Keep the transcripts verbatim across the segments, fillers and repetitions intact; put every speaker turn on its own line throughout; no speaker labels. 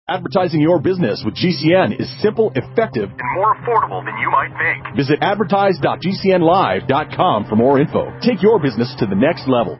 Advertising your business with G C N is simple, effective, and more affordable than you might think. Visit advertise dot g c n live dot com for more info. Take your business to the next level.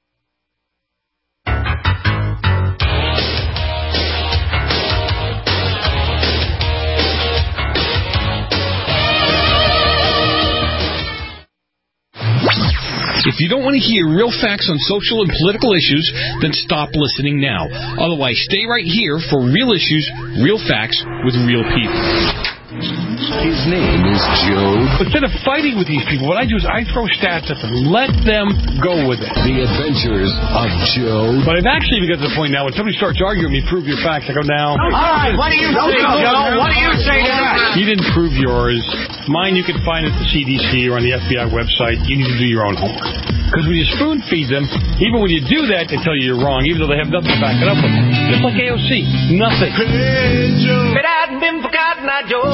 If you don't want to hear real facts on social and political issues, then stop listening now. Otherwise, stay right here for real issues, real facts, with real people.
His name is Joe.
Instead of fighting with these people, what I do is I throw stats at them. Let them go with it.
The Adventures of Joe.
But I've actually got to the point now when somebody starts arguing with me, prove your facts, I go, now.
All right, what do you say, Joe? What do you say to that?
You didn't prove yours. Mine you can find at the C D C or on the F B I website. You need to do your own homework. Because when you spoon feed them, even when you do that, they tell you you're wrong, even though they have nothing to back it up with. Just like A O C. Nothing.
Hey, Joe. If it hadn't been for Cotton Eye Joe.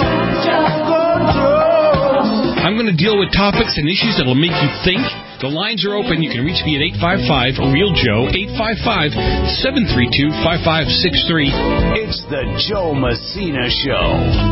I'm going to deal with topics and issues that will make you think. The lines are open. You can reach me at eight five five, real Joe, eight five five, seven three two, five five six three.
It's the Joe Messina Show.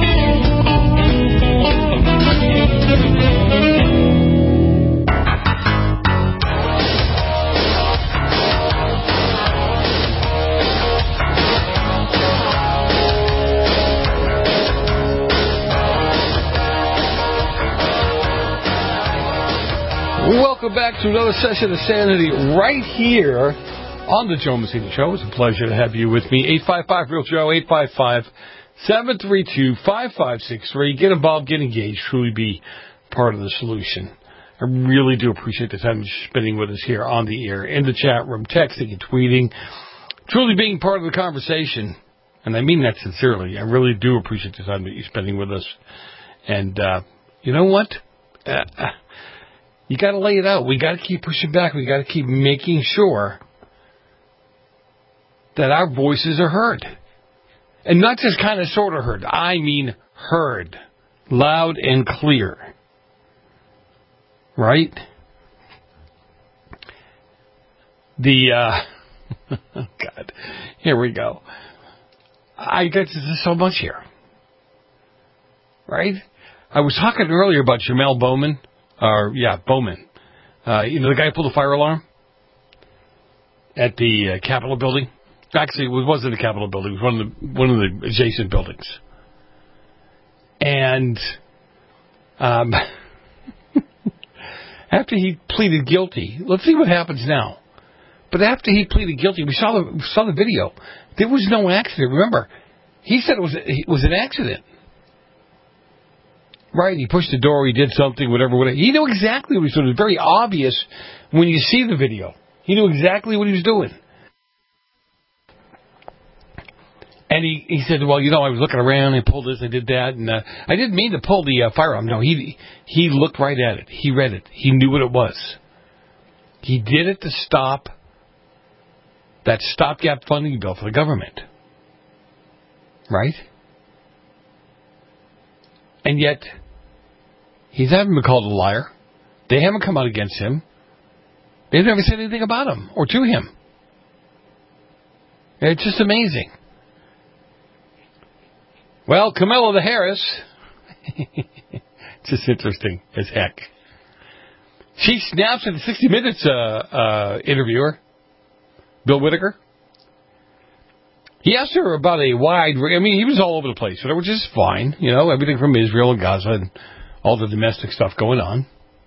Welcome back to another session of Sanity right here on the Joe Messina Show. It's a pleasure to have you with me. eight five five, real Joe, eight five five, seven three two, five five six three. Get involved, get engaged, truly be part of the solution. I really do appreciate the time you're spending with us here on the air, in the chat room, texting and tweeting, truly being part of the conversation. And I mean that sincerely. I really do appreciate the time that you're spending with us. And uh, you know what? Uh, You got to lay it out. We got to keep pushing back. We got to keep making sure that our voices are heard. And not just kind of sort of heard. I mean heard. Loud and clear. Right? The, uh, God, here we go. I got so much here. Right? I was talking earlier about Jamel Bowman. Or, yeah, Bowman. Uh, you know, the guy who pulled the fire alarm at the uh, Capitol building? Actually, it wasn't the Capitol building. It was one of the, one of the adjacent buildings. And um, after he pleaded guilty, let's see what happens now. But after he pleaded guilty, we saw the, we saw the video. There was no accident. Remember, he said it was, it was an accident. Right, he pushed the door, he did something, whatever, whatever. He knew exactly what he was doing. It was very obvious when you see the video. He knew exactly what he was doing. And he, he said, well, you know, I was looking around, I pulled this, I did that, and uh, I didn't mean to pull the uh, firearm. No, he he looked right at it. He read it. He knew what it was. He did it to stop that stopgap funding bill for the government. Right? And yet, he hasn't been called a liar. They haven't come out against him. They've never said anything about him or to him. It's just amazing. Well, Kamala Harris, it's just interesting as heck. She snaps at the sixty minutes uh, uh, interviewer, Bill Whitaker. He asked her about a wide, I mean, he was all over the place, which is fine, you know, everything from Israel and Gaza and all the domestic stuff going on.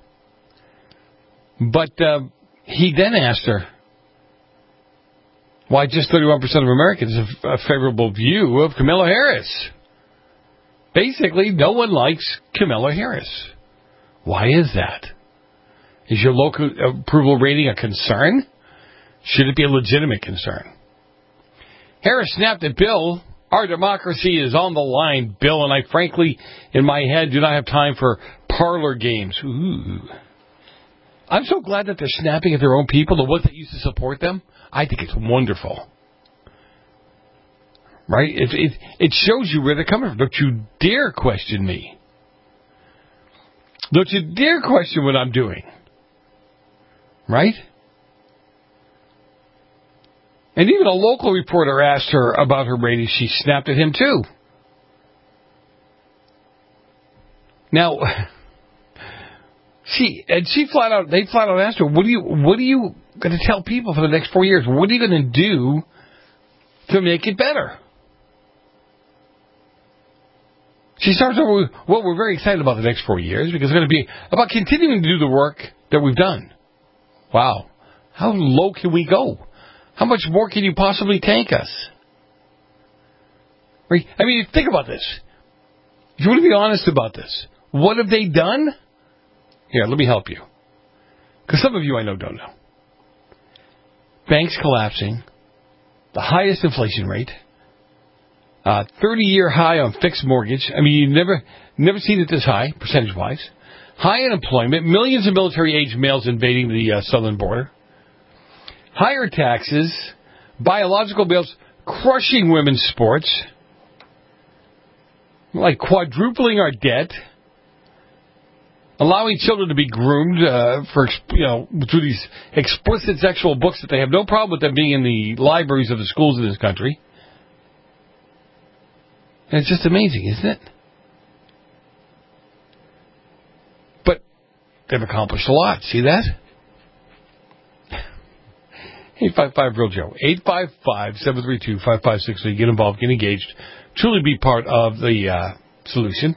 But uh, he then asked her why just thirty-one percent of Americans have a favorable view of Kamala Harris. Basically, no one likes Kamala Harris. Why is that? Is your local approval rating a concern? Should it be a legitimate concern? Harris snapped at Bill. Our democracy is on the line, Bill, and I frankly, in my head, do not have time for parlor games. Ooh. I'm so glad that they're snapping at their own people, the ones that used to support them. I think it's wonderful. Right? It, it, it shows you where they're coming from. Don't you dare question me. Don't you dare question what I'm doing. Right? And even a local reporter asked her about her ratings. She snapped at him, too. Now, she and she flat out, they flat out asked her, what are you, what are you going to tell people for the next four years? What are you going to do to make it better? She starts over with, well, we're very excited about the next four years because it's going to be about continuing to do the work that we've done. Wow. How low can we go? How much more can you possibly take us? Right? I mean, think about this. If you want to be honest about this, what have they done? Here, let me help you. Because some of you I know don't know. Banks collapsing, the highest inflation rate, uh, thirty-year high on fixed mortgage. I mean, you've never, never seen it this high, percentage-wise. High unemployment, millions of military-age males invading the uh, southern border. Higher taxes, biological bills crushing women's sports, like quadrupling our debt, allowing children to be groomed uh, for you know through these explicit sexual books that they have no problem with them being in the libraries of the schools in this country. And it's just amazing, isn't it? But they've accomplished a lot. See that? eight five five real Joe. eight five five, seven three two, five five six three. Get involved, get engaged. Truly be part of the uh, solution.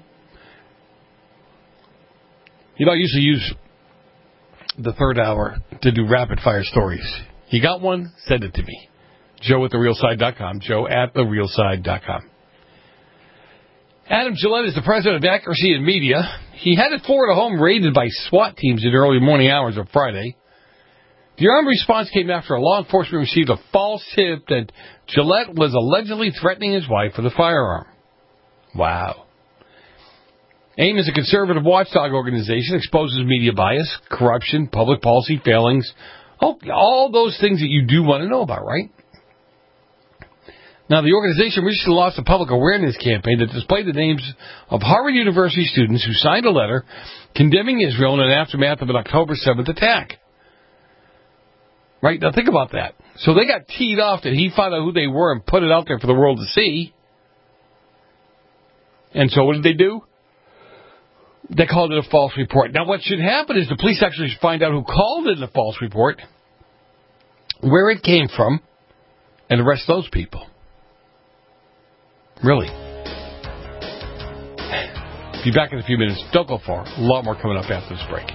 You know, I usually use the third hour to do rapid-fire stories. You got one? Send it to me. Joe at the real side dot com. Joe at the real side dot com. Adam Gillette is the president of Accuracy in Media. He had his Florida home raided by SWAT teams in the early morning hours of Friday. The armed response came after a law enforcement received a false tip that Gillette was allegedly threatening his wife with a firearm. Wow. AIM is a conservative watchdog organization, exposes media bias, corruption, public policy failings, all, all those things that you do want to know about, right? Now, the organization recently launched a public awareness campaign that displayed the names of Harvard University students who signed a letter condemning Israel in an aftermath of an October seventh attack. Right? Now, think about that. So they got teed off that he found out who they were and put it out there for the world to see. And so what did they do? They called it a false report. Now, what should happen is the police actually should find out who called it a false report, where it came from, and arrest those people. Really. Be back in a few minutes. Don't go far. A lot more coming up after this break.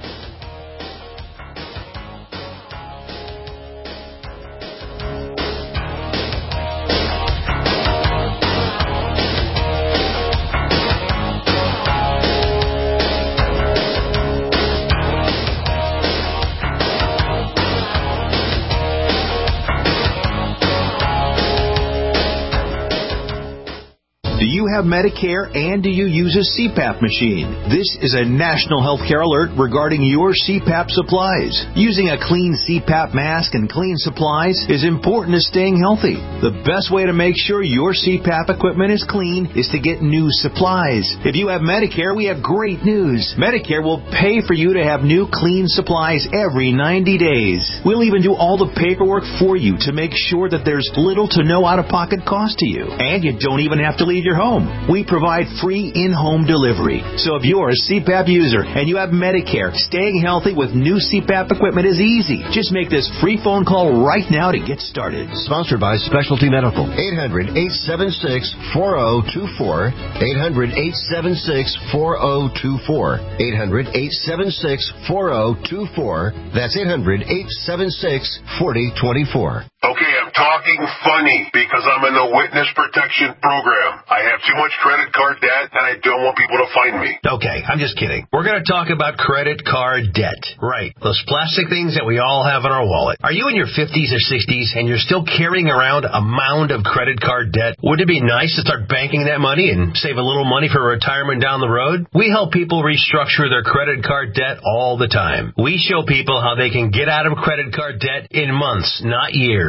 Have Medicare, and do you use a C PAP machine? This is a national healthcare alert regarding your C PAP supplies. Using a clean C PAP mask and clean supplies is important to staying healthy. The best way to make sure your C PAP equipment is clean is to get new supplies. If you have Medicare, we have great news. Medicare will pay for you to have new clean supplies every ninety days. We'll even do all the paperwork for you to make sure that there's little to no out-of-pocket cost to you. And you don't even have to leave your home. We provide free in-home delivery. So if you're a C PAP user and you have Medicare, staying healthy with new C PAP equipment is easy. Just make this free phone call right now to get started.
Sponsored by Specialty Medical. eight hundred, eight seven six, four zero two four. eight hundred, eight seven six, four zero two four. eight hundred, eight seven six, four zero two four. That's eight hundred, eight seven six, four zero two four.
Okay, I'm talking funny because I'm in the witness protection program. I have too much credit card debt and I don't want people to find me.
Okay, I'm just kidding. We're going to talk about credit card debt. Right, those plastic things that we all have in our wallet. Are you in your fifties or sixties and you're still carrying around a mound of credit card debt? Wouldn't it be nice to start banking that money and save a little money for retirement down the road? We help people restructure their credit card debt all the time. We show people how they can get out of credit card debt in months, not years.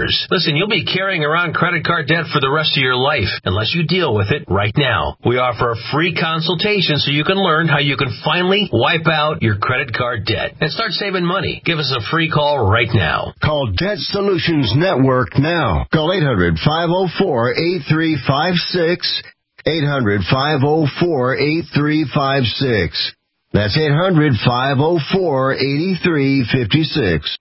years. Listen, you'll be carrying around credit card debt for the rest of your life unless you deal with it right now. We offer a free consultation so you can learn how you can finally wipe out your credit card debt and start saving money. Give us a free call right now.
Call Debt Solutions Network now. Call eight hundred, five oh four, eight three five six. eight hundred, five oh four, eight three five six. That's eight hundred, five oh four, eight three five six.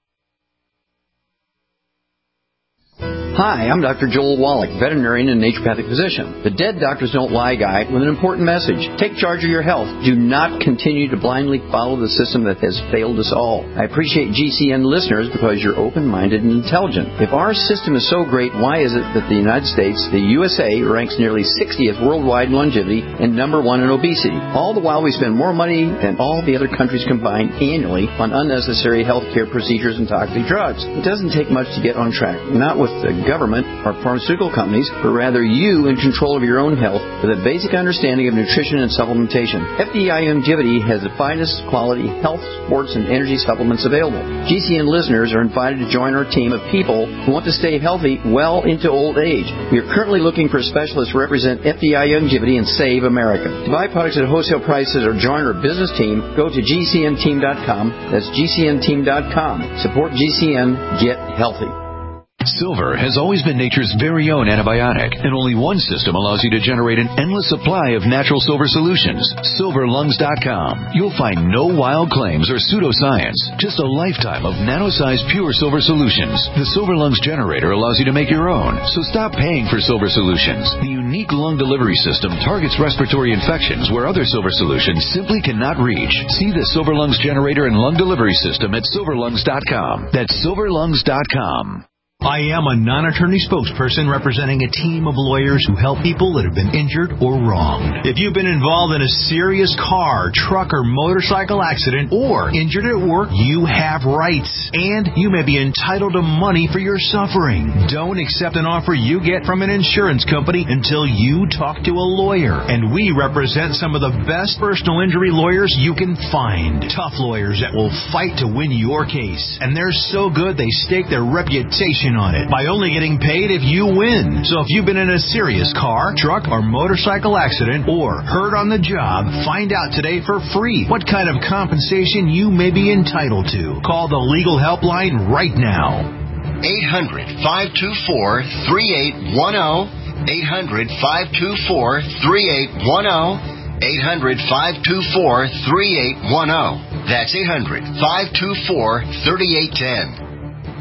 Hi, I'm Doctor Joel Wallach, veterinarian and naturopathic physician. The Dead Doctors Don't Lie guy with an important message. Take charge of your health. Do not continue to blindly follow the system that has failed us all. I appreciate G C N listeners because you're open-minded and intelligent. If our system is so great, why is it that the United States, the U S A, ranks nearly sixtieth worldwide in longevity and number one in obesity? All the while we spend more money than all the other countries combined annually on unnecessary health care procedures and toxic drugs. It doesn't take much to get on track. Not with the government or pharmaceutical companies, but rather you in control of your own health with a basic understanding of nutrition and supplementation. F D I Longevity has the finest quality health, sports, and energy supplements available. G C N listeners are invited to join our team of people who want to stay healthy well into old age. We are currently looking for specialists to represent F D I Longevity and Save America. To buy products at wholesale prices or join our business team, go to G C N team dot com. That's G C N team dot com. Support G C N. Get healthy.
Silver has always been nature's very own antibiotic, and only one system allows you to generate an endless supply of natural silver solutions. silver lungs dot com. You'll find no wild claims or pseudoscience, just a lifetime of nano-sized pure silver solutions. The Silver Lungs generator allows you to make your own, so stop paying for silver solutions. The unique lung delivery system targets respiratory infections where other silver solutions simply cannot reach. See the Silver Lungs generator and lung delivery system at silver lungs dot com. That's silver lungs dot com.
I am a non-attorney spokesperson representing a team of lawyers who help people that have been injured or wronged. If you've been involved in a serious car, truck, or motorcycle accident or injured at work, you have rights, and you may be entitled to money for your suffering. Don't accept an offer you get from an insurance company until you talk to a lawyer, and we represent some of the best personal injury lawyers you can find. Tough lawyers that will fight to win your case, and they're so good they stake their reputation on it by only getting paid if you win. So if you've been in a serious car, truck, or motorcycle accident or hurt on the job, find out today for free what kind of compensation you may be entitled to. Call the legal helpline right now.
eight hundred, five two four, three eight one zero. eight hundred, five two four, three eight one zero. eight hundred, five two four, three eight one zero. That's eight hundred, five two four, three eight one zero.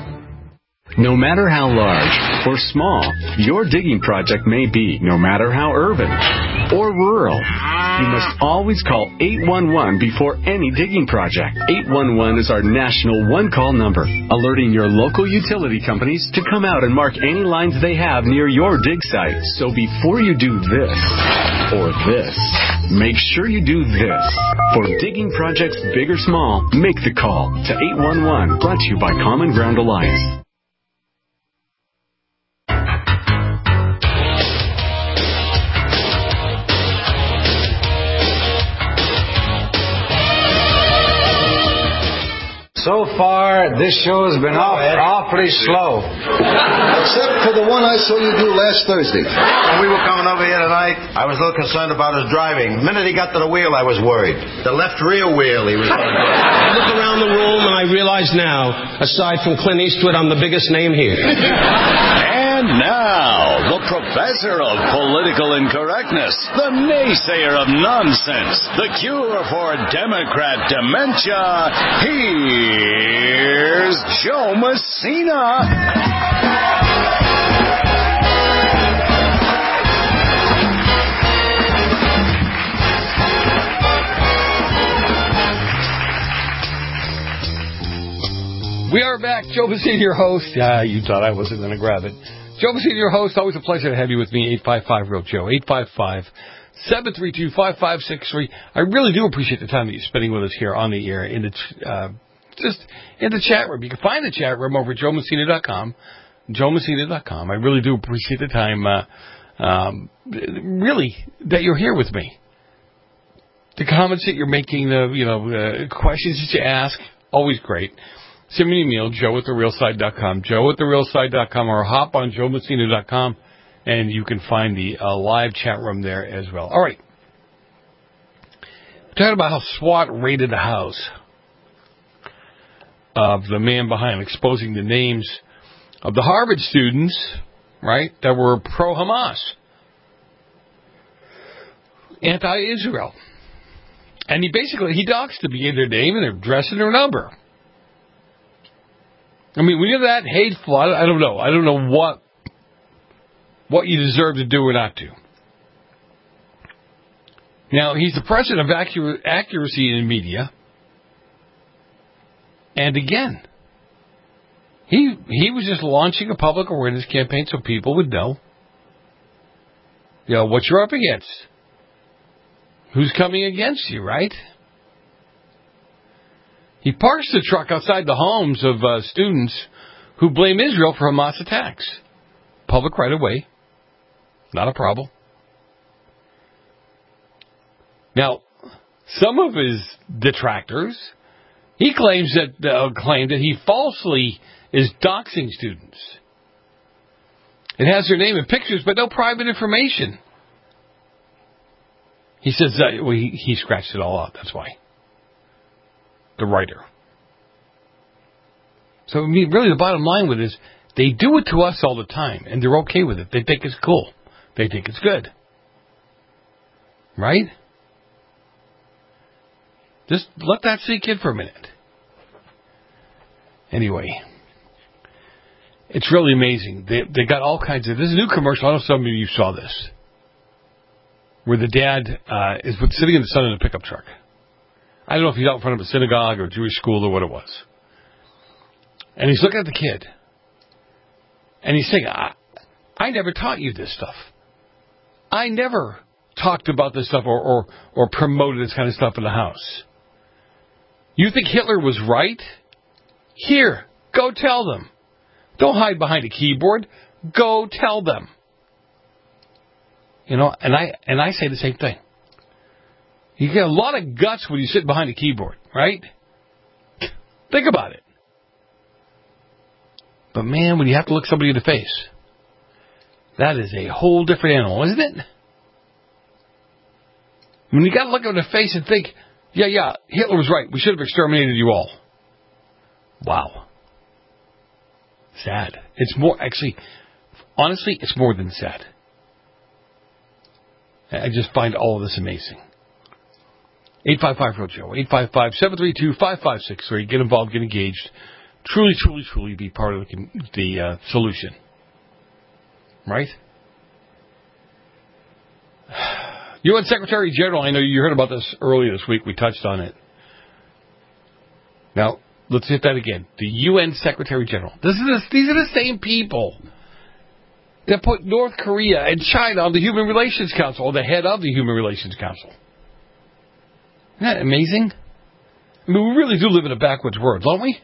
No matter how large or small your digging project may be, no matter how urban or rural, you must always call eight one one before any digging project. eight one one is our national one-call number, alerting your local utility companies to come out and mark any lines they have near your dig site. So before you do this or this, make sure you do this. For digging projects big or small, make the call to eight one one, brought to you by Common Ground Alliance.
So far, this show has been off, awfully slow.
Except for the one I saw you do last Thursday.
When we were coming over here tonight, I was a little concerned about his driving. The minute he got to the wheel, I was worried. The left rear wheel, he was going to
I look around the room and I realize now, aside from Clint Eastwood, I'm the biggest name here.
And now, the professor of political incorrectness, the naysayer of nonsense, the cure for Democrat dementia, here's Joe Messina.
We are back. Joe Messina, your host. Yeah, you thought I wasn't going to grab it. Joe Messina, your host. Always a pleasure to have you with me. eight five five, real Joe. eight five five, seven three two, five five six three. I really do appreciate the time that you're spending with us here on the air, in the, uh, just in the chat room. You can find the chat room over at joe messina dot com. joe messina dot com. I really do appreciate the time, uh, um, really, that you're here with me. The comments that you're making, the, you know, uh, questions that you ask, always great. Send me an email, joe at the real side dot com, joe at the real side dot com, or hop on joe messina dot com, and you can find the uh, live chat room there as well. All right. We're talking about how SWAT raided the house of the man behind, exposing the names of the Harvard students, right, that were pro-Hamas, anti-Israel. And he basically, he doxed them. He gave their name and their address and their number. I mean, when you're that hateful, I, I don't know. I don't know what what you deserve to do or not do. Now, he's the president of accur- accuracy in media. And again, he he was just launching a public awareness campaign so people would know, you know, what you're up against. Who's coming against you, right? He parks the truck outside the homes of uh, students who blame Israel for Hamas attacks. Public right of way. Not a problem. Now, some of his detractors, he claims that uh, claim that he falsely is doxing students. It has their name and pictures, but no private information. He says that well, he, he scratched it all out. That's why. The writer. So I mean, really, the bottom line with it is they do it to us all the time, and they're okay with it. They think it's cool. They think it's good. Right? Just let that sink in for a minute. Anyway, it's really amazing. They they got all kinds of. This is a new commercial. I don't know if some of you saw this, where the dad uh, is sitting in the sun in a pickup truck. I don't know if he's out in front of a synagogue or a Jewish school or what it was. And he's looking at the kid. And he's saying, I, I never taught you this stuff. I never talked about this stuff or, or, or promoted this kind of stuff in the house. You think Hitler was right? Here, go tell them. Don't hide behind a keyboard. Go tell them. You know, and I and I say the same thing. You get a lot of guts when you sit behind a keyboard, right? Think about it. But man, when you have to look somebody in the face, that is a whole different animal, isn't it? When you got to look them in the face and think, yeah, yeah, Hitler was right. We should have exterminated you all. Wow. Sad. It's more, actually, honestly, it's more than sad. I just find all of this amazing. eight five five, R E A L Joe. eight five five, seven three two, five five six three. Get involved, get engaged. Truly, truly, truly be part of the, the uh, solution. Right? U N Secretary General, I know you heard about this earlier this week. We touched on it. Now, let's hit that again. The U N Secretary General. This is a, these are the same people that put North Korea and China on the Human Relations Council, or the head of the Human Relations Council. Isn't that amazing? I mean, we really do live in a backwards world, don't we?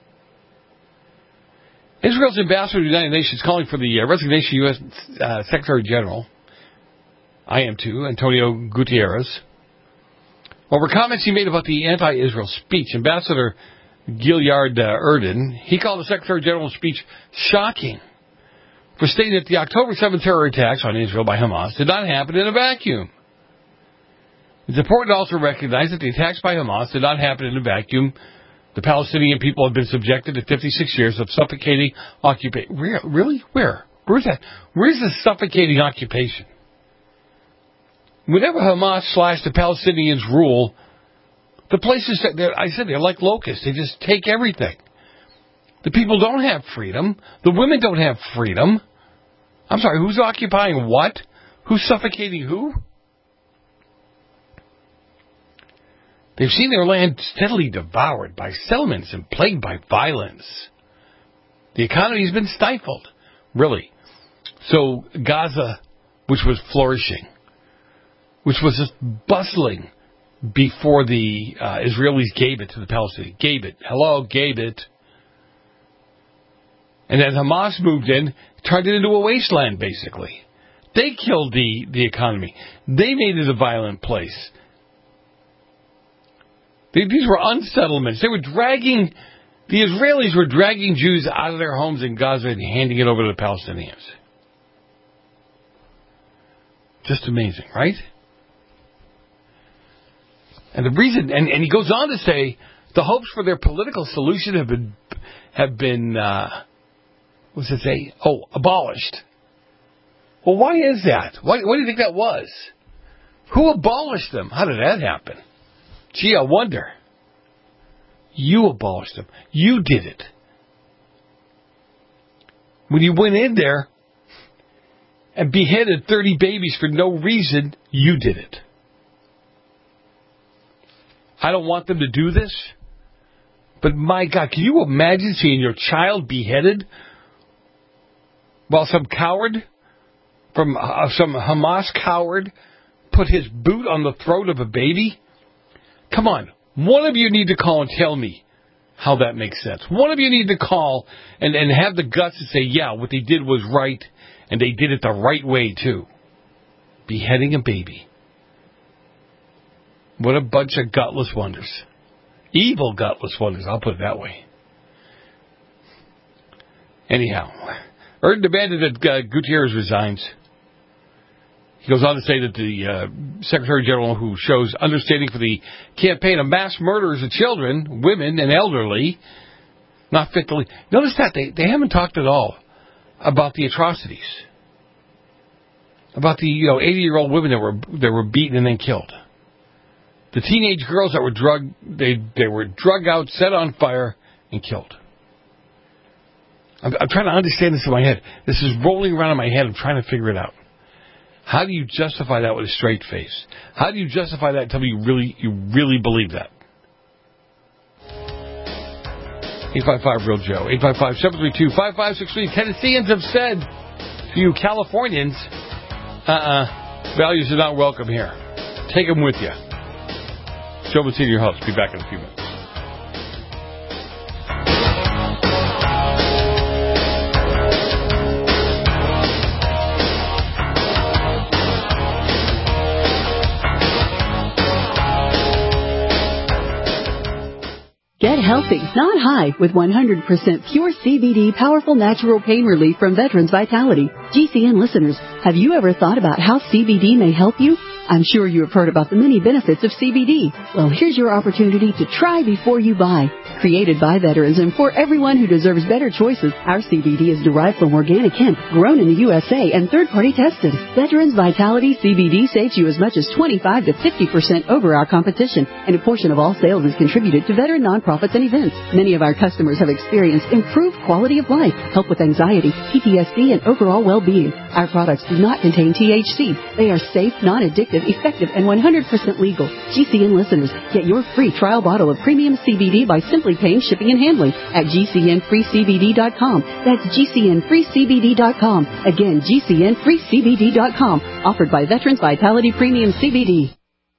Israel's ambassador to the United Nations calling for the uh, resignation of U S Uh, Secretary General, I am too, Antonio Guterres, over comments he made about the anti-Israel speech. Ambassador Gilliard uh, Erden, he called the Secretary General's speech shocking for stating that the October seventh terror attacks on Israel by Hamas did not happen in a vacuum. It's important to also recognize that the attacks by Hamas did not happen in a vacuum. The Palestinian people have been subjected to fifty-six years of suffocating occupation. Really? Where? Where's that? Where's the suffocating occupation? Whenever Hamas slash the Palestinians rule, the places that I said they're like locusts. They just take everything. The people don't have freedom. The women don't have freedom. I'm sorry, who's occupying what? Who's suffocating who? They've seen their land steadily devoured by settlements and plagued by violence. The economy's been stifled, really. So Gaza, which was flourishing, which was just bustling before the uh, Israelis gave it to the Palestinians. Gave it. Hello, gave it. And then Hamas moved in, turned it into a wasteland, basically. They killed the, the economy. They made it a violent place. These were unsettlements. They were dragging The Israelis were dragging Jews out of their homes in Gaza and handing it over to the Palestinians. Just amazing, right? And the reason, and, and he goes on to say, the hopes for their political solution have been, have been, uh, what does it say? Oh, abolished. Well, why is that? Why, why do you think that was? Who abolished them? How did that happen? Gee, I wonder. You abolished them. You did it. When you went in there and beheaded thirty babies for no reason, you did it. I don't want them to do this, but my God, can you imagine seeing your child beheaded while some coward, from uh, some Hamas coward, put his boot on the throat of a baby? Come on. One of you need to call and tell me how that makes sense. One of you need to call and, and have the guts to say, yeah, what they did was right, and they did it the right way, too. Beheading a baby. What a bunch of gutless wonders. Evil gutless wonders, I'll put it that way. Anyhow, Erdin demanded that uh, Gutierrez resigns. He goes on to say that the uh, Secretary General, who shows understanding for the campaign of mass murderers of children, women, and elderly, not fit to lead. Notice that they, they haven't talked at all about the atrocities, about the you know eighty-year-old women that were that were beaten and then killed, the teenage girls that were drug they they were drug out, set on fire, and killed. I'm, I'm trying to understand this in my head. This is rolling around in my head. I'm trying to figure it out. How do you justify that with a straight face? How do you justify that and tell me you really, you really believe that? eight five five real Joe. eight five five, seven three two, five five six three. Tennesseans have said to you Californians, uh-uh, values are not welcome here. Take them with you. Joe Mancini, your host. Be back in a few minutes.
Get healthy, not high, with one hundred percent pure C B D powerful natural pain relief from Veterans Vitality. G C N listeners, have you ever thought about how C B D may help you? I'm sure you have heard about the many benefits of C B D. Well, here's your opportunity to try before you buy. Created by veterans and for everyone who deserves better choices, our C B D is derived from organic hemp, grown in the U S A, and third-party tested. Veterans Vitality C B D saves you as much as twenty-five to fifty percent over our competition, and a portion of all sales is contributed to veteran nonprofits and events. Many of our customers have experienced improved quality of life, help with anxiety, P T S D, and overall well-being. Our products do not contain T H C. They are safe, non-addictive, effective, and one hundred percent legal. G C N listeners, get your free trial bottle of premium C B D by simply paying shipping and handling at G C N free C B D dot com. That's G C N free C B D dot com. Again, G C N free C B D dot com. Offered by Veterans Vitality Premium C B D.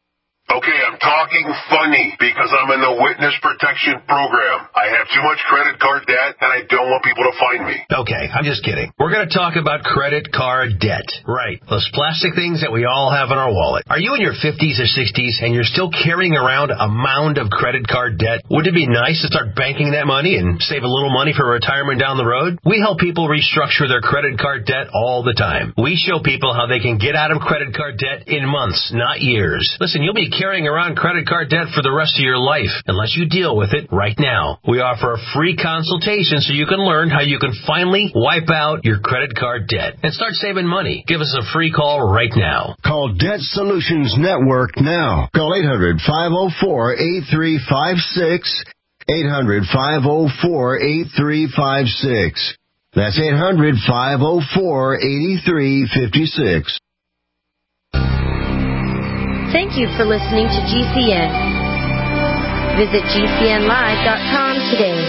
Okay, I'm talking funny because I'm in the witness protection program. I have too much credit card debt and I don't want people to find me.
Okay, I'm just kidding. We're going to talk about credit card debt. Right. Those plastic things that we all have in our wallet. Are you in your fifties or sixties and you're still carrying around a mound of credit card debt? Wouldn't it be nice to start banking that money and save a little money for retirement down the road? We help people restructure their credit card debt all the time. We show people how they can get out of credit card debt in months, not years. Listen, you'll be carrying around credit card debt for the rest of your life unless you deal with it right now. We offer a free consultation so you can learn how you can finally wipe out your credit card debt and start saving money. Give us a free call right now.
Call Debt Solutions Network now. Call eight hundred, five oh four, eight three five six, eight hundred, five oh four, eight three five six. That's eight hundred, five oh four, eight three five six.
Thank you for listening to G C N. Visit G C N live dot com today.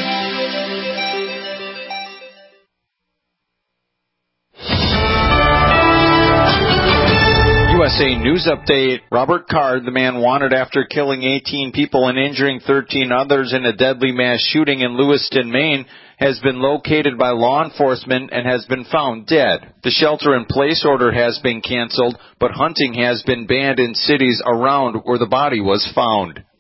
U S A News Update. Robert Card, the man wanted after killing eighteen people and injuring thirteen others in a deadly mass shooting in Lewiston, Maine, has been located by law enforcement and has been found dead. The shelter-in-place order has been canceled, but hunting has been banned in cities around where the body was found.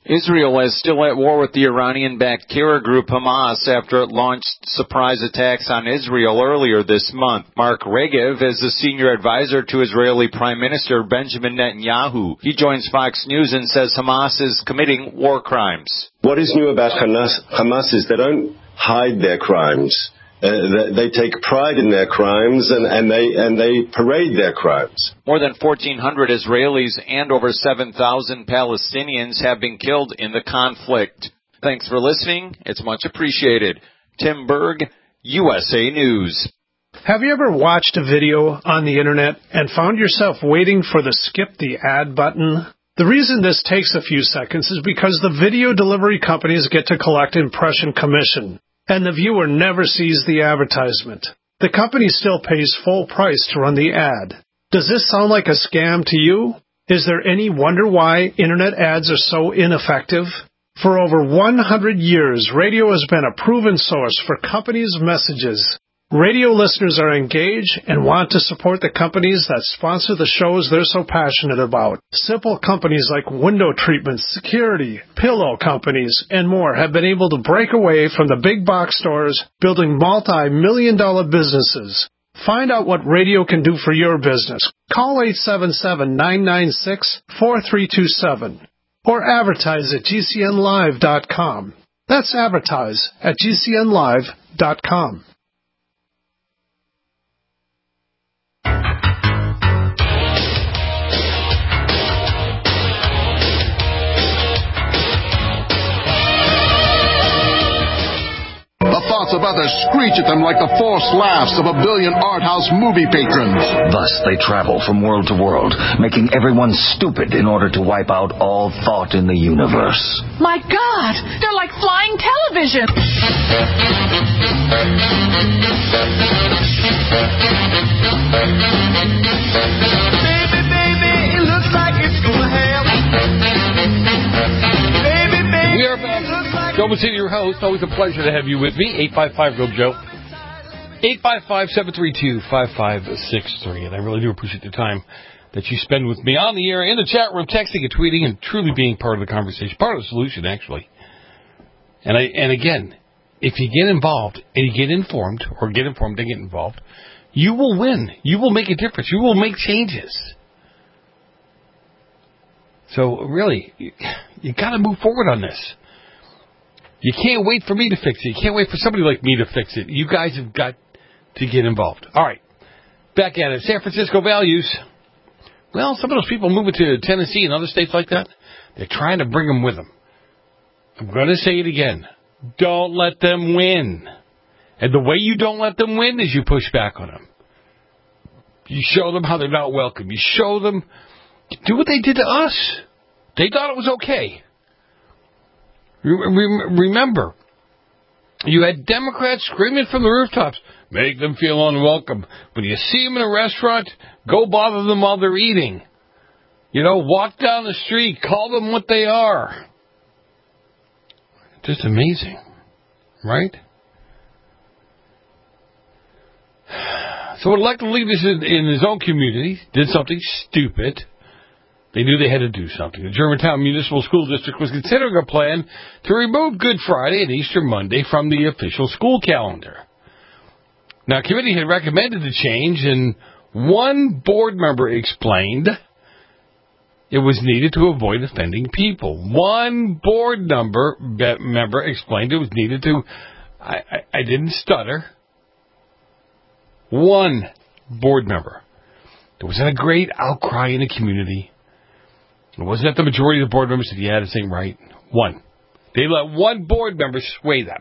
Israel is still at war with the Iranian-backed terror group Hamas after it launched surprise attacks on Israel earlier this month. Mark Regev is the senior advisor to Israeli Prime Minister Benjamin Netanyahu. He joins Fox News and says Hamas is committing war crimes.
What is new about Hamas, Hamas is they don't hide their crimes. Uh, they take pride in their crimes and, and they and they parade their crimes.
More than fourteen hundred Israelis and over seven thousand Palestinians have been killed in the conflict. Thanks for listening. It's much appreciated. Tim Berg, U S A News.
Have you ever watched a video on the internet and found yourself waiting for the skip the ad button? The reason this takes a few seconds is because the video delivery companies get to collect impression commission, and the viewer never sees the advertisement. The company still pays full price to run the ad. Does this sound like a scam to you? Is there any wonder why internet ads are so ineffective? For over one hundred years, radio has been a proven source for companies' messages. Radio listeners are engaged and want to support the companies that sponsor the shows they're so passionate about. Simple companies like window treatments, security, pillow companies, and more have been able to break away from the big box stores, building multi-million dollar businesses. Find out what radio can do for your business. Call eight seven seven, nine nine six, four three two seven or advertise at G C N live dot com. That's advertise at G C N live dot com.
The thoughts of others screech at them like the forced laughs of a billion art house movie patrons.
Thus they travel from world to world, making everyone stupid in order to wipe out all thought in the universe.
My God! They're like flying television!
Baby, baby, it looks like it's gonna happen. Baby, baby,
we are back. Joe Messina, your host. Always a pleasure to have you with me. eight five five, real Joe. eight five five, seven three two, five five six three. And I really do appreciate the time that you spend with me on the air, in the chat room, texting and tweeting, and truly being part of the conversation, part of the solution, actually. And I and again, if you get involved and you get informed, or get informed and get involved, you will win. You will make a difference. You will make changes. So really, you, you got to move forward on this. You can't wait for me to fix it. You can't wait for somebody like me to fix it. You guys have got to get involved. All right. Back at it. San Francisco values. Well, some of those people moving to Tennessee and other states like that, they're trying to bring them with them. I'm going to say it again. Don't let them win. And the way you don't let them win is you push back on them. You show them how they're not welcome. You show them, do what they did to us. They thought it was okay. Remember, you had Democrats screaming from the rooftops, make them feel unwelcome. When you see them in a restaurant, go bother them while they're eating. You know, walk down the street, call them what they are. Just amazing, right? So elected leaders in his own community did something stupid. They knew they had to do something. The Germantown Municipal School District was considering a plan to remove Good Friday and Easter Monday from the official school calendar. Now, committee had recommended the change, and one board member explained it was needed to avoid offending people. One board number, member explained it was needed to... I, I, I didn't stutter. One board member. There wasn't a great outcry in the community. It wasn't that the majority of the board members said, yeah, this ain't right. One. They let one board member sway them.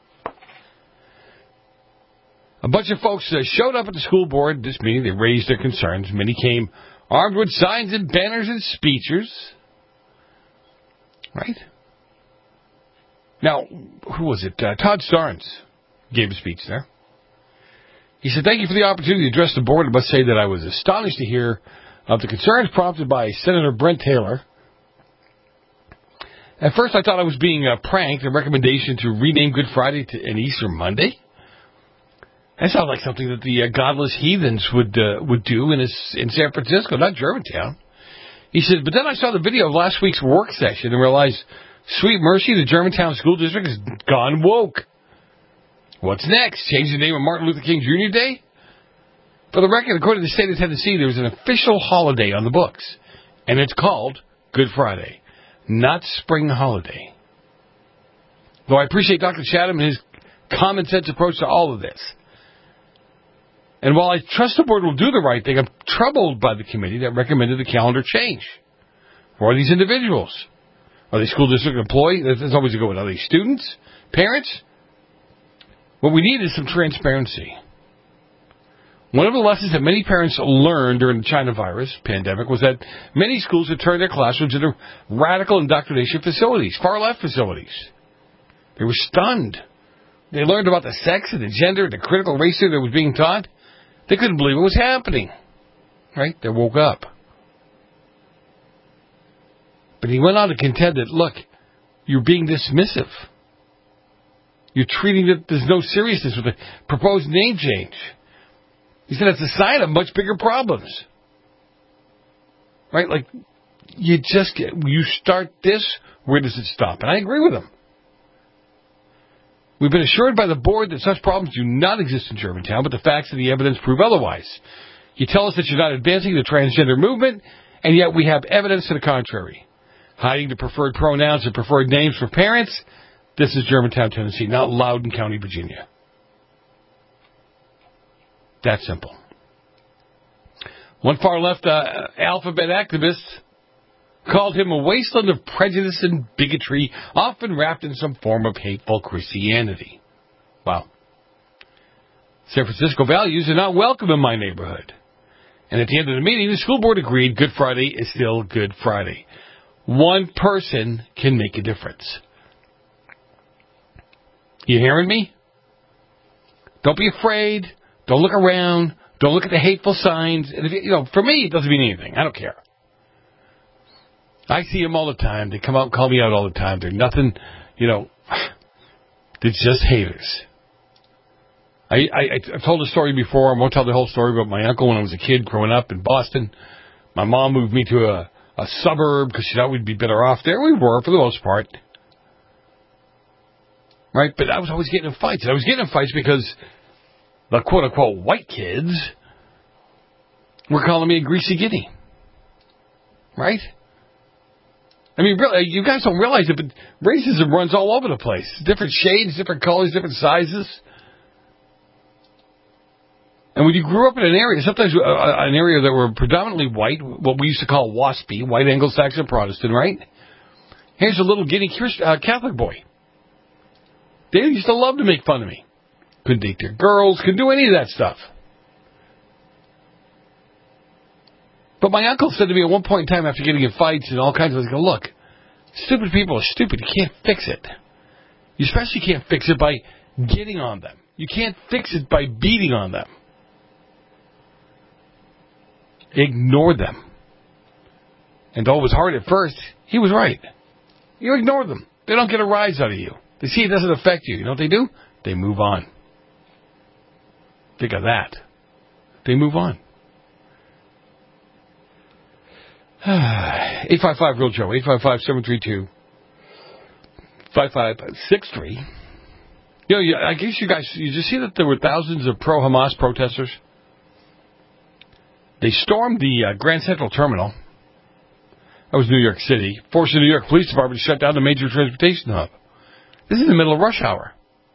A bunch of folks uh, showed up at the school board this meeting. They raised their concerns. Many came armed with signs and banners and speeches. Right? Now, who was it? Uh, Todd Starnes gave a speech there. He said, thank you for the opportunity to address the board. I must say that I was astonished to hear of the concerns prompted by Senator Brent Taylor. At first, I thought I was being uh, pranked, a recommendation to rename Good Friday to an Easter Monday. That sounds like something that the uh, godless heathens would uh, would do in, his, in San Francisco, not Germantown. He said, but then I saw the video of last week's work session and realized, sweet mercy, the Germantown School District has gone woke. What's next? Change the name of Martin Luther King Junior Day? For the record, according to the state of Tennessee, there's an official holiday on the books, and it's called Good Friday, not Spring Holiday. Though I appreciate Doctor Chatham and his common sense approach to all of this. And while I trust the board will do the right thing, I'm troubled by the committee that recommended the calendar change. Who are these individuals? Are they school district employees? That's always a good one. Are they students? Parents? What we need is some transparency. One of the lessons that many parents learned during the China virus pandemic was that many schools had turned their classrooms into radical indoctrination facilities, far-left facilities. They were stunned. They learned about the sex and the gender and the critical race theory that was being taught. They couldn't believe it was happening. Right? They woke up. But he went on to contend that, look, you're being dismissive. You're treating it, there's no seriousness with the proposed name change. He said it's a sign of much bigger problems. Right? Like, you just get, you start this, where does it stop? And I agree with him. We've been assured by the board that such problems do not exist in Germantown, but the facts and the evidence prove otherwise. You tell us that you're not advancing the transgender movement, and yet we have evidence to the contrary. Hiding the preferred pronouns and preferred names for parents, this is Germantown, Tennessee, not Loudoun County, Virginia. That simple. One far-left uh, alphabet activist called him a wasteland of prejudice and bigotry, often wrapped in some form of hateful Christianity. Wow. San Francisco values are not welcome in my neighborhood. And at the end of the meeting, the school board agreed Good Friday is still Good Friday. One person can make a difference. You hearing me? Don't be afraid. Don't look around. Don't look at the hateful signs. And if you, you know, for me, it doesn't mean anything. I don't care. I see them all the time. They come out and call me out all the time. They're nothing, you know, they're just haters. I, I, I've told a story before. I won't tell the whole story about my uncle when I was a kid growing up in Boston. My mom moved me to a, a suburb because she thought we'd be better off there. We were, for the most part. Right? But I was always getting in fights. And I was getting in fights because the quote-unquote white kids were calling me a greasy guinea. Right? I mean, really, you guys don't realize it, but racism runs all over the place. Different shades, different colors, different sizes. And when you grew up in an area, sometimes uh, an area that were predominantly white, what we used to call WASPy, white Anglo-Saxon Protestant, right? Here's a little guinea Christ, uh, Catholic boy. They used to love to make fun of me. Couldn't date their girls, couldn't do any of that stuff. But my uncle said to me at one point in time after getting in fights and all kinds of things, go, look, stupid people are stupid. You can't fix it. You especially can't fix it by getting on them. You can't fix it by beating on them. Ignore them. And though it was hard at first, he was right. You ignore them. They don't get a rise out of you. They see it doesn't affect you. You know what they do? They move on. Think of that. They move on. eight five five real Joe, eight five five, seven three two, five five six three. You know, I guess you guys, you just see that there were thousands of pro-Hamas protesters? They stormed the uh, Grand Central Terminal. That was New York City, forcing the New York Police Department to shut down the major transportation hub. This is in the middle of rush hour.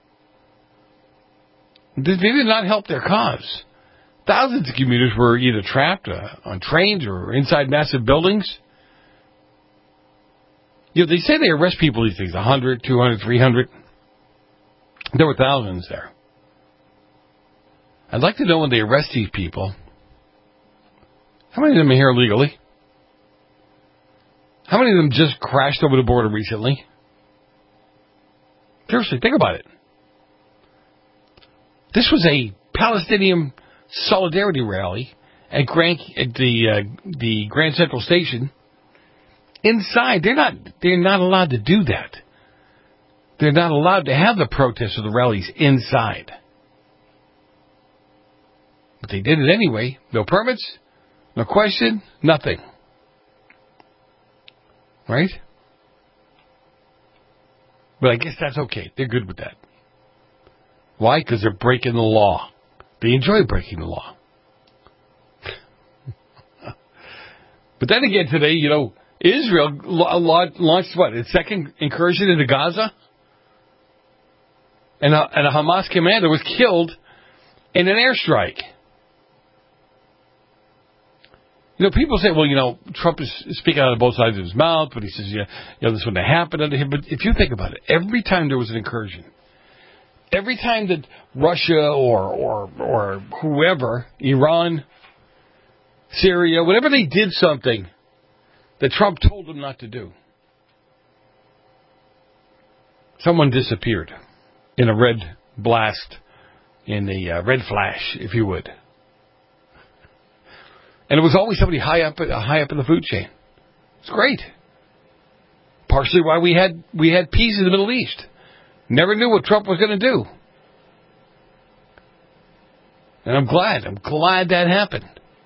They did not help their cause. Thousands of commuters were either trapped uh, on trains or inside massive buildings. You know, they say they arrest people these days, one hundred, two hundred, three hundred. There were thousands there. I'd like to know when they arrest these people, how many of them are here illegally? How many of them just crashed over the border recently? Seriously, think about it. This was a Palestinian solidarity rally at, Grand, at the uh, the Grand Central Station. Inside, they're not they're not allowed to do that. They're not allowed to have the protests or the rallies inside. But they did it anyway. No permits, no question, nothing. Right? But I guess that's okay. They're good with that. Why? Because they're breaking the law. They enjoy breaking the law. But then again today, you know, Israel launched, what, its second incursion into Gaza? And a, and a Hamas commander was killed in an airstrike. You know, people say, well, you know, Trump is speaking out of both sides of his mouth, but he says, yeah, you know, this wouldn't have happened under him. But if you think about it, every time there was an incursion, every time that Russia or or or whoever, Iran, Syria, whatever they did something that Trump told them not to do, someone disappeared in a red blast, in a uh, red flash, if you would. And it was always somebody high up, high up in the food chain. It's great. Partially why we had we had peace in the Middle East. Never knew what Trump was going to do. And I'm glad. I'm glad that happened.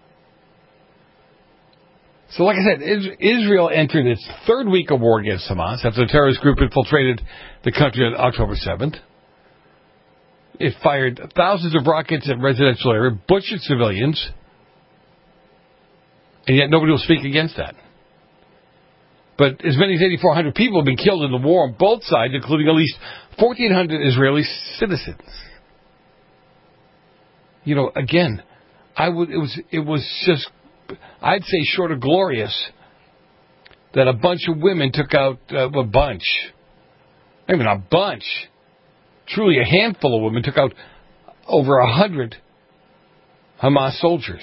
So like I said, Israel entered its third week of war against Hamas after the terrorist group infiltrated the country on October seventh. It fired thousands of rockets at residential areas, butchered civilians, and yet nobody will speak against that. But as many as eighty-four hundred people have been killed in the war on both sides, including at least fourteen hundred Israeli citizens. You know, again, I would it was it was just, I'd say, short of glorious that a bunch of women took out uh, a bunch, not even a bunch, truly a handful of women took out over a hundred Hamas soldiers.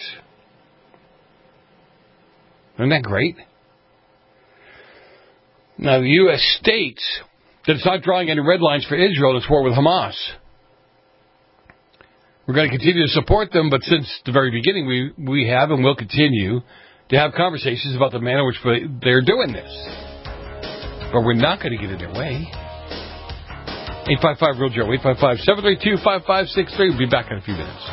Isn't that great? Now, the U S states that it's not drawing any red lines for Israel in its war with Hamas. We're going to continue to support them, but since the very beginning, we, we have and will continue to have conversations about the manner in which they're doing this. But we're not going to get in their way. eight five five, real Joe, eight five five, seven three two, five five six three. We'll be back in a few minutes.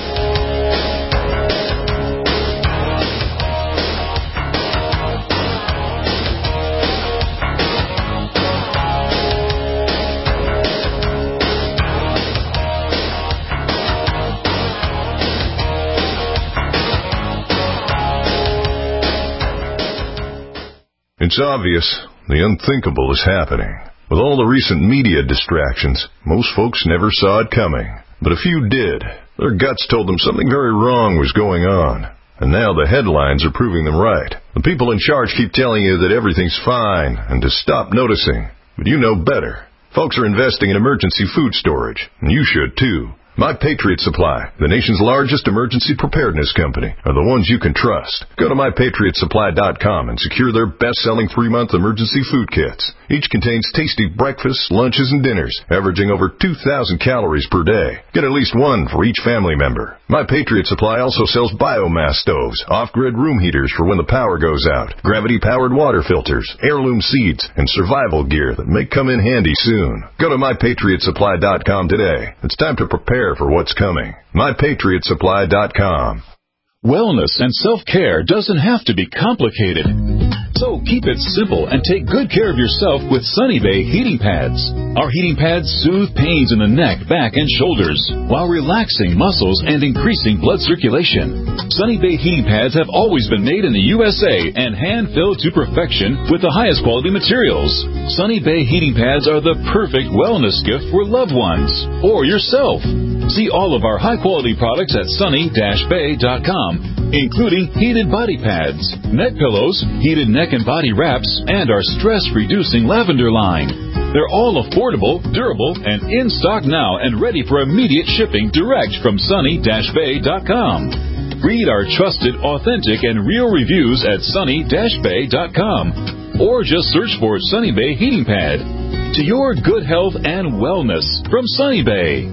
It's obvious the unthinkable is happening. With all the recent media distractions, most folks never saw it coming. But a few did. Their guts told them something very wrong was going on. And now the headlines are proving them right. The people in charge keep telling you that everything's fine and to stop noticing. But you know better. Folks are investing in emergency food storage, and you should too. My Patriot Supply, the nation's largest emergency preparedness company, are the ones you can trust. Go to my patriot supply dot com and secure their best-selling three-month emergency food kits. Each contains tasty breakfasts, lunches, and dinners, averaging over two thousand calories per day. Get at least one for each family member. My Patriot Supply also sells biomass stoves, off-grid room heaters for when the power goes out, gravity-powered water filters, heirloom seeds, and survival gear that may come in handy soon. Go to my patriot supply dot com today. It's time to prepare for what's coming. my patriot supply dot com.
Wellness and self-care doesn't have to be complicated. So keep it simple and take good care of yourself with Sunny Bay heating pads. Our heating pads soothe pains in the neck, back, and shoulders while relaxing muscles and increasing blood circulation. Sunny Bay heating pads have always been made in the U S A and hand-filled to perfection with the highest quality materials. Sunny Bay heating pads are the perfect wellness gift for loved ones or yourself. See all of our high-quality products at sunny dash bay dot com, including heated body pads, neck pillows, heated neck and body wraps, and our stress-reducing lavender line. They're all affordable, durable, and in stock now and ready for immediate shipping direct from sunny dash bay dot com. Read our trusted, authentic, and real reviews at sunny dash bay dot com or just search for Sunny Bay Heating Pad. To your good health and wellness from Sunny Bay.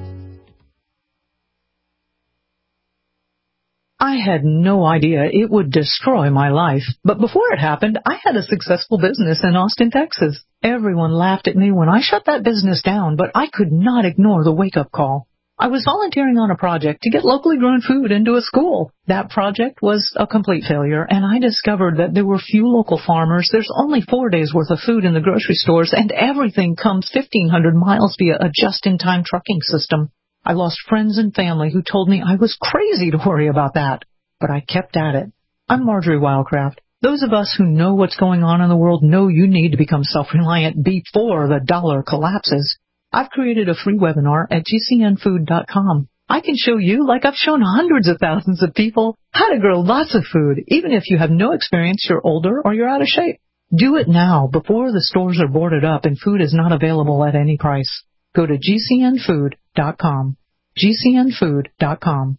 I had no idea it would destroy my life. But before it happened, I had a successful business in Austin, Texas. Everyone laughed at me when I shut that business down, but I could not ignore the wake-up call. I was volunteering on a project to get locally grown food into a school. That project was a complete failure, and I discovered that there were few local farmers. There's only four days' worth of food in the grocery stores, and everything comes fifteen hundred miles via a just-in-time trucking system. I lost friends and family who told me I was crazy to worry about that, but I kept at it. I'm Marjorie Wildcraft. Those of us who know what's going on in the world know you need to become self-reliant before the dollar collapses. I've created a free webinar at G C N food dot com. I can show you, like I've shown hundreds of thousands of people, how to grow lots of food, even if you have no experience, you're older, or you're out of shape. Do it now, before the stores are boarded up and food is not available at any price. Go to G C N food dot com. G C N food dot com.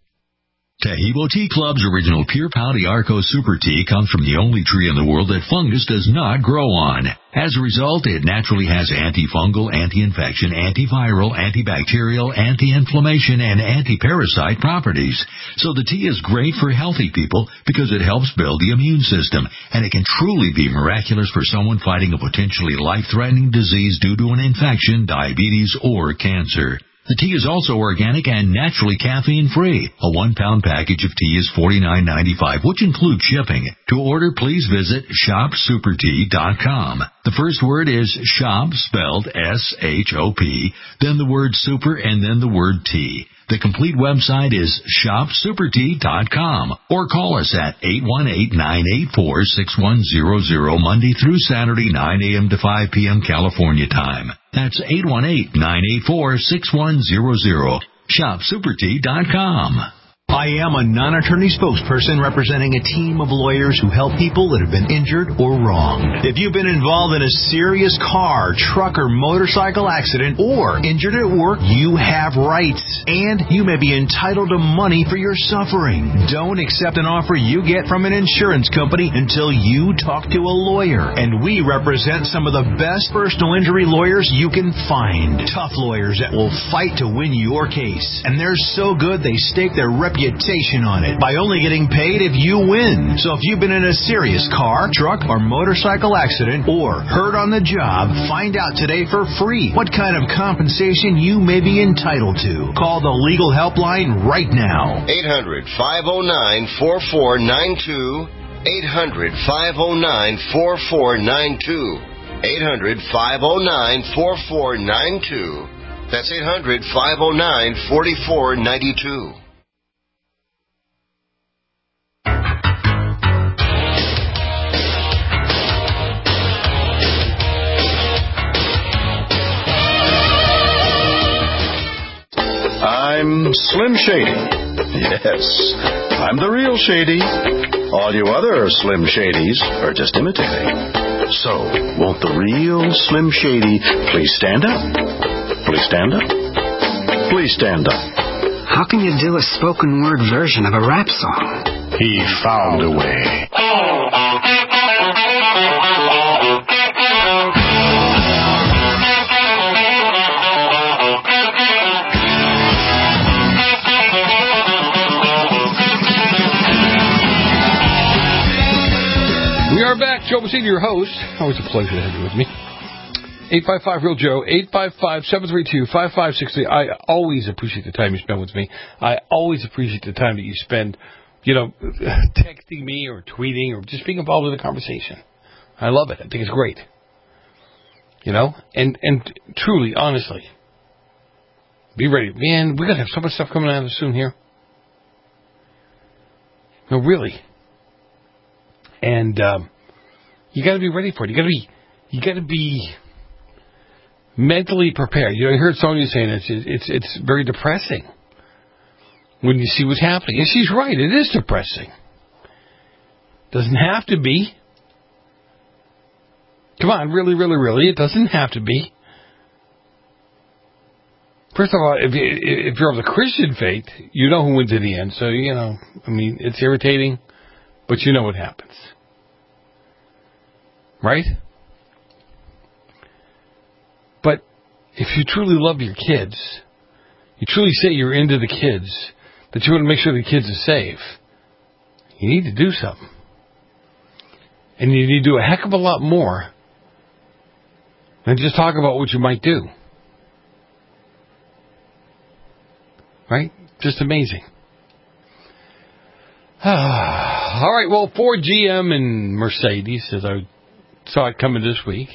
Tahibo Tea Club's original Pure Pau D'Arco Super Tea comes from the only tree in the world that fungus does not grow on. As a result, it naturally has antifungal, anti-infection, antiviral, antibacterial, anti-inflammation, and anti-parasite properties. So the tea is great for healthy people because it helps build the immune system, and it can truly be miraculous for someone fighting a potentially life-threatening disease due to an infection, diabetes, or cancer. The tea is also organic and naturally caffeine-free. A one-pound package of tea is forty-nine ninety-five, which includes shipping. To order, please visit shop super tea dot com. The first word is shop, spelled S H O P, then the word super, and then the word tea. The complete website is shop super tea dot com, or call us at eight one eight, nine eight four, six one zero zero Monday through Saturday, nine a.m. to five p.m. California time. That's eight one eight, nine eight four, six one zero zero. shop super tea dot com.
I am a non-attorney spokesperson representing a team of lawyers who help people that have been injured or wronged. If you've been involved in a serious car, truck, or motorcycle accident, or injured at work, you have rights, and you may be entitled to money for your suffering. Don't accept an offer you get from an insurance company until you talk to a lawyer. And we represent some of the best personal injury lawyers you can find. Tough lawyers that will fight to win your case. And they're so good they stake their reputation on it by only getting paid if you win. So if you've been in a serious car, truck, or motorcycle accident, or hurt on the job, find out today for free what kind of compensation you may be entitled to. Call the legal helpline right now.
eight hundred, five oh nine, four four nine two. eight hundred, five oh nine, four four nine two. eight hundred, five oh nine, four four nine two. That's eight hundred, five oh nine, four four nine two.
I'm Slim Shady. Yes, I'm the real Shady. All you other Slim Shadys are just imitating. So, won't the real Slim Shady please stand up? Please stand up? Please stand up.
How can you do a spoken word version of a rap song?
He found a way.
We are back. Joe Messina, your host. Always a pleasure to have you with me. eight five five, real Joe, eight five five, seven three two, five five six three. I always appreciate the time you spend with me. I always appreciate the time that you spend, you know, texting me or tweeting or just being involved in the conversation. I love it. I think it's great. You know? And, and truly, honestly, be ready. Man, we're going to have so much stuff coming out of us soon here. No, really. And um, you got to be ready for it. You got to be, you got to be mentally prepared. You know, I heard Sonia saying it's it's it's very depressing when you see what's happening, and she's right. It is depressing. Doesn't have to be. Come on, really, really, really, it doesn't have to be. First of all, if, if you're of the Christian faith, you know who wins in the end. So, you know, I mean, it's irritating, but you know what happens. Right? But if you truly love your kids, you truly say you're into the kids, that you want to make sure the kids are safe, you need to do something. And you need to do a heck of a lot more than just talk about what you might do. Right? Just amazing. All right, well, Ford, G M, and Mercedes, as I saw it coming this week,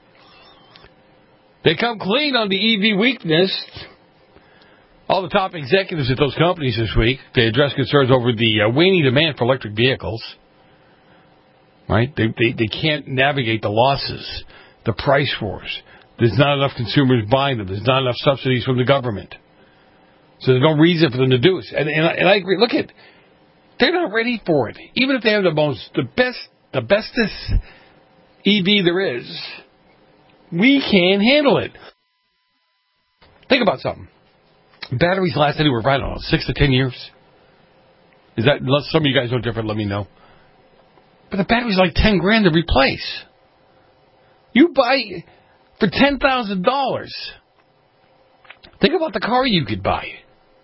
they come clean on the E V weakness. All the top executives at those companies this week, they address concerns over the uh, waning demand for electric vehicles. Right? They, they they can't navigate the losses, the price wars. There's not enough consumers buying them. There's not enough subsidies from the government. So there's no reason for them to do it. And, and, I, and I agree. Look at, they're not ready for it. Even if they have the most, the best, the bestest E V there is, we can't handle it. Think about something. Batteries last anywhere, I don't know, six to ten years. Is that, unless some of you guys know different, let me know. But the battery's like ten grand to replace. You buy for ten thousand dollars. Think about the car you could buy.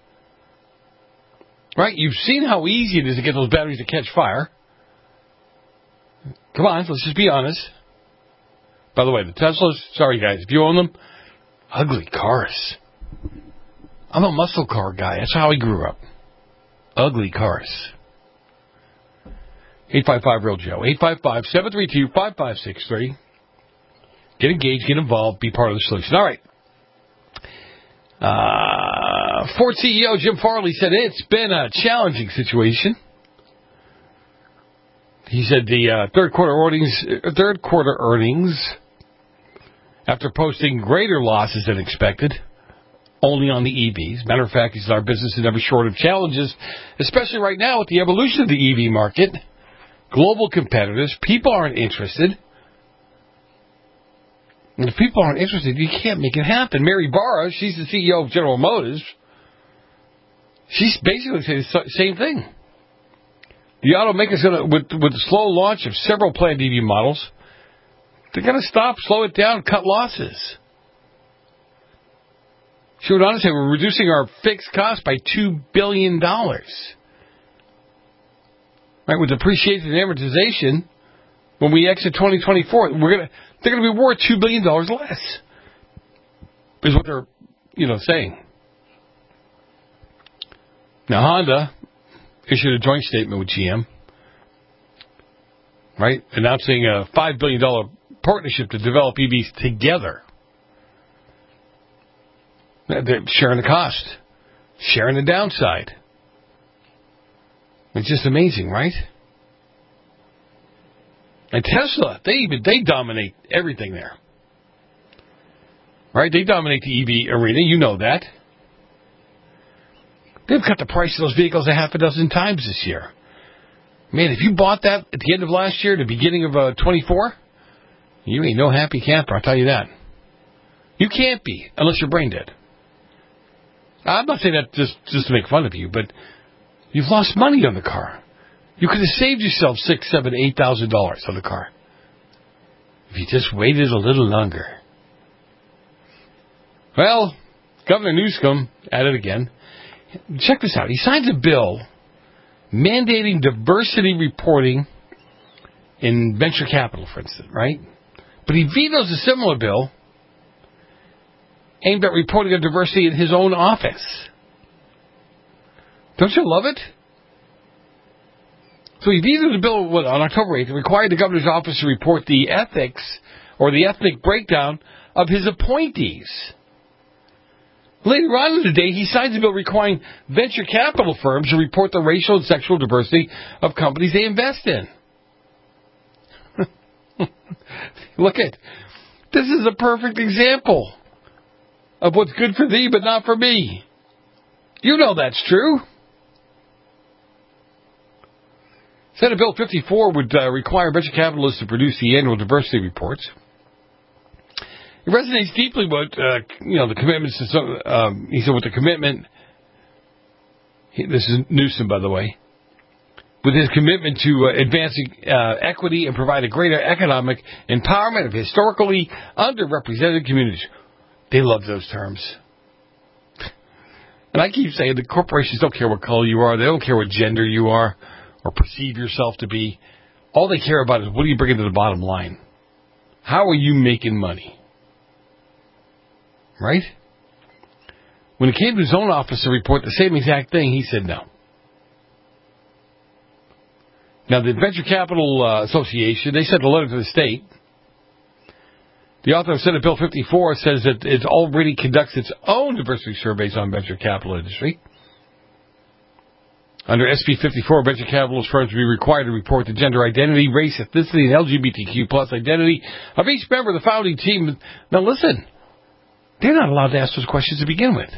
Right? You've seen how easy it is to get those batteries to catch fire. Come on, let's just be honest. By the way, the Teslas, sorry guys, if you own them, ugly cars. I'm a muscle car guy. That's how I grew up. Ugly cars. eight five five real Joe. eight five five, seven three two, five five six three. Get engaged, get involved, be part of the solution. All right. Uh, Ford C E O Jim Farley said it's been a challenging situation. He said the uh, third quarter earnings, third quarter earnings, after posting greater losses than expected, only on the E Vs. Matter of fact, he said our business is never short of challenges, especially right now with the evolution of the E V market. Global competitors, people aren't interested. And if people aren't interested, you can't make it happen. Mary Barra, she's the C E O of General Motors. She's basically saying the same thing. The automaker's going to, with, with the slow launch of several planned E V models, they're going to stop, slow it down, cut losses. She went on to say, we're reducing our fixed cost by two billion dollars. Right, with depreciation and amortization, when we exit twenty twenty-four, we're gonna they're gonna be worth two billion dollars less. Is what they're, you know, saying. Now Honda issued a joint statement with G M, right, announcing a five billion dollars partnership to develop E Vs together. They're sharing the cost, sharing the downside. It's just amazing, right? And Tesla, they even they dominate everything there. Right? They dominate the E V arena. You know that. They've cut the price of those vehicles a half a dozen times this year. Man, if you bought that at the end of last year, the beginning of uh, twenty-four, you ain't no happy camper, I'll tell you that. You can't be, unless you're brain dead. I'm not saying that just, just to make fun of you, but you've lost money on the car. You could have saved yourself six, seven, eight thousand dollars on the car if you just waited a little longer. Well, Governor Newsom at it again. Check this out. He signs a bill mandating diversity reporting in venture capital, for instance, right? But he vetoes a similar bill aimed at reporting of diversity in his own office. Don't you love it? So he vetoed the bill on October eighth that required the governor's office to report the ethics or the ethnic breakdown of his appointees. Later on in the day, he signs a bill requiring venture capital firms to report the racial and sexual diversity of companies they invest in. Look at, this is a perfect example of what's good for thee but not for me. You know that's true. Senate Bill fifty-four would uh, require venture capitalists to produce the annual diversity reports. It resonates deeply with, uh, you know, the commitments to some, um, he said with the commitment, he, this is Newsom, by the way, with his commitment to uh, advancing uh, equity and provide a greater economic empowerment of historically underrepresented communities. They love those terms. And I keep saying the corporations don't care what color you are. They don't care what gender you are or perceive yourself to be. All they care about is what are you bringing to the bottom line? How are you making money? Right? When it came to his own office to report the same exact thing, he said no. Now, the Venture Capital uh, Association, they sent a letter to the state. The author of Senate Bill fifty-four says that it already conducts its own diversity surveys on venture capital industry. Under S B fifty-four, venture capitalist firms will be required to report the gender identity, race, ethnicity, and L G B T Q plus identity of each member of the founding team. Now, listen, they're not allowed to ask those questions to begin with.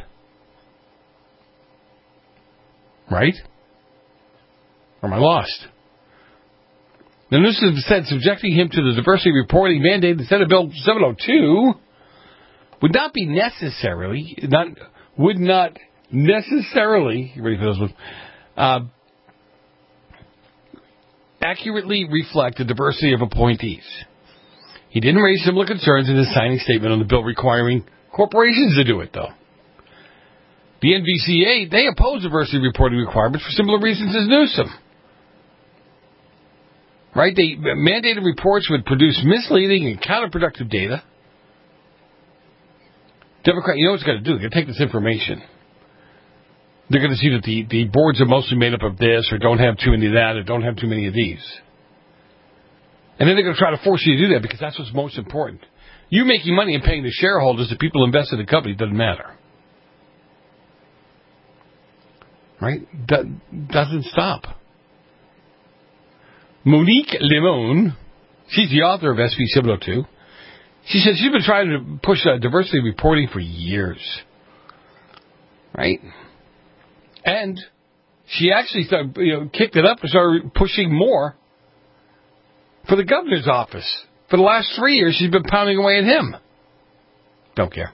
Right? Or am I lost? The news has said subjecting him to the diversity reporting mandate in Senate Bill seven oh two would not be necessarily, not, would not necessarily, you ready for those ones, uh, accurately reflect the diversity of appointees. He didn't raise similar concerns in his signing statement on the bill requiring corporations to do it, though. The N V C A, they oppose diversity reporting requirements for similar reasons as Newsom. Right? They mandated reports would produce misleading and counterproductive data. Democrat, you know what it's going to do? They're going to take this information. They're going to see that the, the boards are mostly made up of this, or don't have too many of that, or don't have too many of these. And then they're going to try to force you to do that because that's what's most important. You making money and paying the shareholders, the people invest in the company, doesn't matter. Right? Do- doesn't stop. Monique Limon, she's the author of S B seven oh two. She says she's been trying to push uh, diversity reporting for years. Right? And she actually started, you know, kicked it up and started pushing more for the governor's office. For the last three years, she's been pounding away at him. Don't care.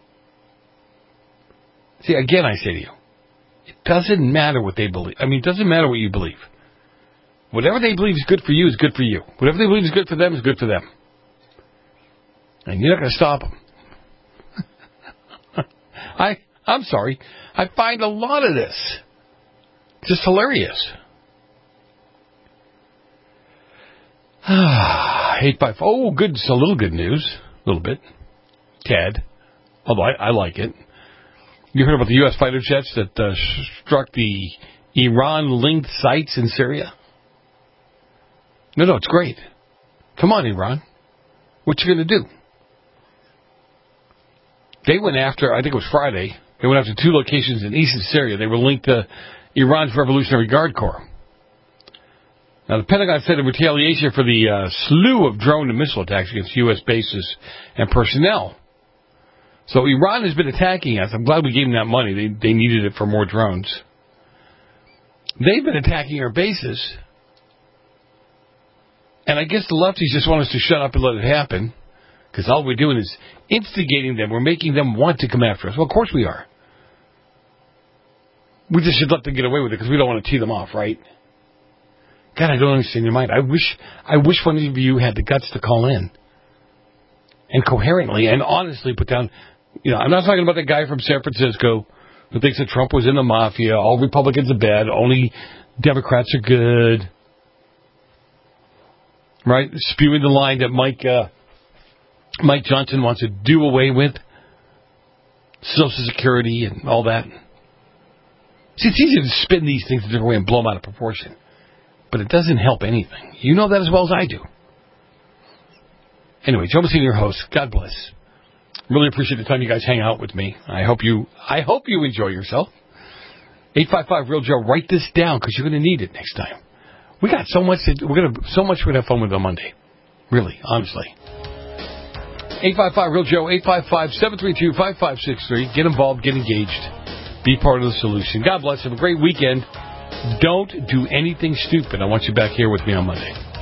See, again, I say to you, it doesn't matter what they believe. I mean, it doesn't matter what you believe. Whatever they believe is good for you is good for you. Whatever they believe is good for them is good for them. And you're not going to stop them. I, I'm sorry. I find a lot of this just hilarious. Eight by four. Oh, good. It's a little good news. A little bit. Tad. Although I, I like it. You heard about the U S fighter jets that uh, struck the Iran-linked sites in Syria? No, no, it's great. Come on, Iran. What you going to do? They went after, I think it was Friday, they went after two locations in eastern Syria. They were linked to Iran's Revolutionary Guard Corps. Now, the Pentagon said in retaliation for the uh, slew of drone and missile attacks against U S bases and personnel. So Iran has been attacking us. I'm glad we gave them that money. They, they needed it for more drones. They've been attacking our bases. And I guess the lefties just want us to shut up and let it happen, because all we're doing is instigating them. We're making them want to come after us. Well, of course we are. We just should let them get away with it because we don't want to tee them off, right? God, I don't understand your mind. I wish, I wish one of you had the guts to call in and coherently and honestly put down. You know, I'm not talking about the guy from San Francisco who thinks that Trump was in the mafia. All Republicans are bad. Only Democrats are good. Right? Spewing the line that Mike uh, Mike Johnson wants to do away with Social Security and all that. See, it's easy to spin these things a different way and blow them out of proportion. But it doesn't help anything. You know that as well as I do. Anyway, Joe Messina, your host. God bless. Really appreciate the time you guys hang out with me. I hope you I hope you enjoy yourself. eight five five Real Joe, write this down because you're going to need it next time. We got so much. To, we're gonna so much. We're gonna have fun with on Monday. Really, honestly. eight five five Real Joe. eight five five, seven three two, five five six three. Get involved. Get engaged. Be part of the solution. God bless. Have a great weekend. Don't do anything stupid. I want you back here with me on Monday.